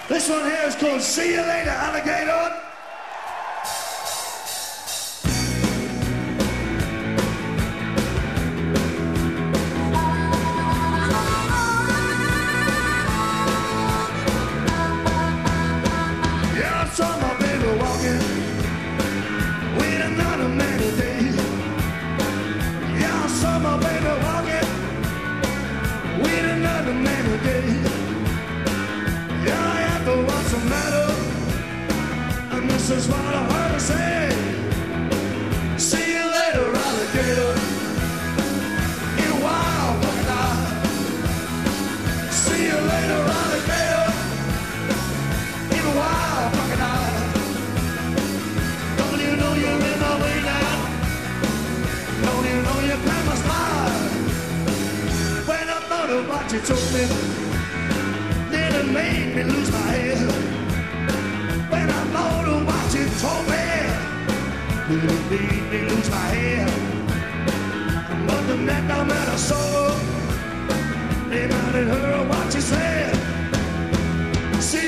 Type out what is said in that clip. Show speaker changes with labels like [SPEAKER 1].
[SPEAKER 1] This one here is called See You Later, Alligator. Yeah, I saw my baby walking with another man today. Yeah, I saw my baby walking with another man today. Yeah, I have to what's the matter, and this is what I heard her say. See you later, alligator, in a wild crocodile. See you later, alligator, in a wild crocodile. Don't you know you're in my way now? Don't you know you crack my smile? When I thought of what you told me, it made me lose my head. When I thought of what you told me, it made me lose my head. But the next time that I saw her, they might have heard what you said. See